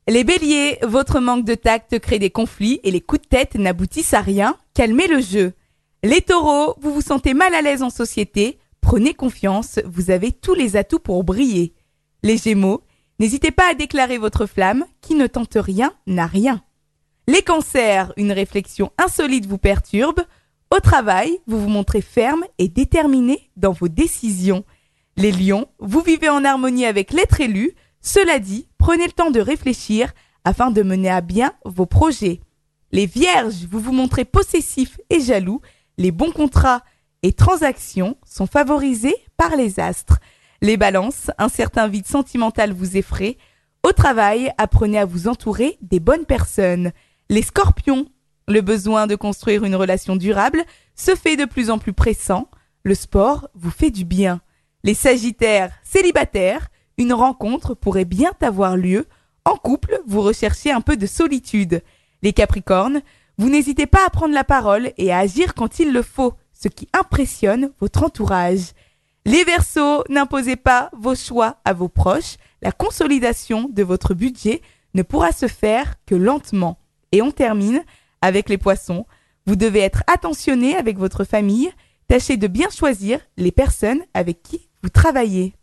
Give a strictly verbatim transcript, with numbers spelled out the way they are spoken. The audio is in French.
Les béliers, votre manque de tact crée des conflits et les coups de tête n'aboutissent à rien. Calmez le jeu. Les taureaux, vous vous sentez mal à l'aise en société. Prenez confiance, vous avez tous les atouts pour briller. Les gémeaux, n'hésitez pas à déclarer votre flamme. Qui ne tente rien n'a rien. Les cancers, une réflexion insolite vous perturbe. Au travail, vous vous montrez ferme et déterminé dans vos décisions. Les lions, vous vivez en harmonie avec l'être élu. Cela dit, prenez le temps de réfléchir afin de mener à bien vos projets. Les vierges, vous vous montrez possessifs et jaloux. Les bons contrats et transactions sont favorisés par les astres. Les balances, un certain vide sentimental vous effraie. Au travail, apprenez à vous entourer des bonnes personnes. Les scorpions, le besoin de construire une relation durable se fait de plus en plus pressant. Le sport vous fait du bien. Les sagittaires, célibataires, une rencontre pourrait bien avoir lieu. En couple, vous recherchez un peu de solitude. Les capricornes, vous n'hésitez pas à prendre la parole et à agir quand il le faut, ce qui impressionne votre entourage. Les verseaux, n'imposez pas vos choix à vos proches. La consolidation de votre budget ne pourra se faire que lentement. Et on termine avec les poissons. Vous devez être attentionné avec votre famille. Tâchez de bien choisir les personnes avec qui vous travaillez.